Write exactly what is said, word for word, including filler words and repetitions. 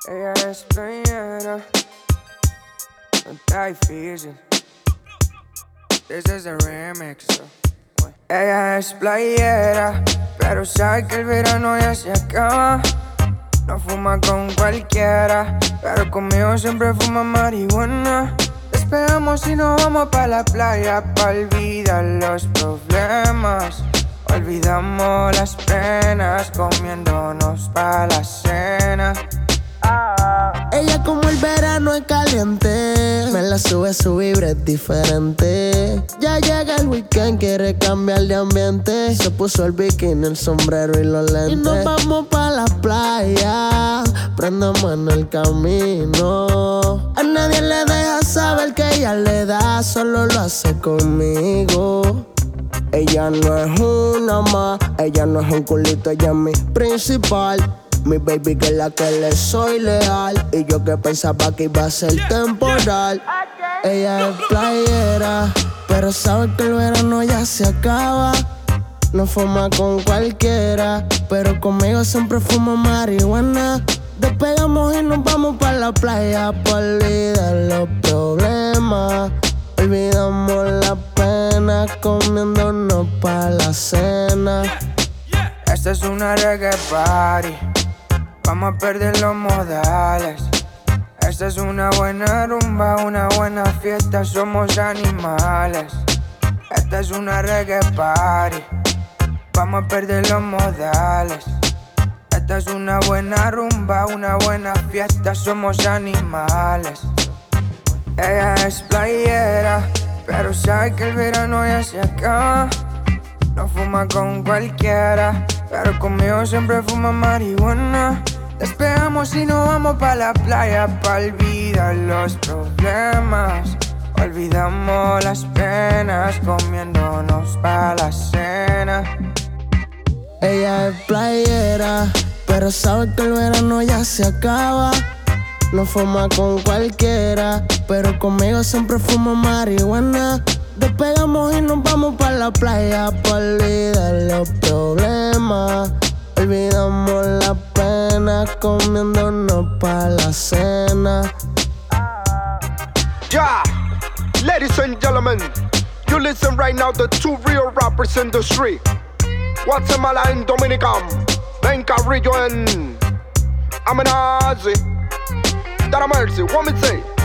Ella es playera, no está difícil. This is a remix. So. Ella es playera, pero sabe que el verano ya se acaba. No fuma con cualquiera, pero conmigo siempre fuma marihuana. Despegamos y nos vamos pa' la playa pa' olvidar los problemas. Olvidamos las penas comiéndonos pa' la cena. Ella como el verano es caliente, me la sube, su vibra es diferente. Ya llega el weekend, quiere cambiar de ambiente. Se puso el bikini, el sombrero y los lentes. Y nos vamos pa' la playa, prendamos en el camino. A nadie le deja saber que ella le da, solo lo hace conmigo. Ella no es una más, ella no es un culito, ella es mi principal. Mi baby que es la que le soy leal. Y yo que pensaba que iba a ser temporal. Ella es playera, pero sabe que el verano ya se acaba. No fuma con cualquiera, pero conmigo siempre fuma marihuana. Despegamos y nos vamos pa' la playa pa' olvidar los problemas. Olvidamos la pena comiéndonos pa' la cena. Esta es una reggae party, vamos a perder los modales. Esta es una buena rumba, una buena fiesta, somos animales. Esta es una reggae party, vamos a perder los modales. Esta es una buena rumba, una buena fiesta, somos animales. Ella es playera, pero sabe que el verano ya se acaba. No fuma con cualquiera, pero conmigo siempre fuma marihuana. Despegamos y nos vamos pa' la playa pa' olvidar los problemas. Olvidamos las penas comiéndonos pa' la cena. Ella es playera, pero sabe que el verano ya se acaba. No fuma con cualquiera, pero conmigo siempre fuma marihuana. Despegamos y nos vamos pa' la playa pa' olvidar los problemas. Olvidamos la pena comiéndonos pa' la cena. Yeah, ladies and gentlemen, you listen right now to two real rappers in the street. Guatemala and Dominican, Ben Carrillo and Amenazi. That a mercy, what me say?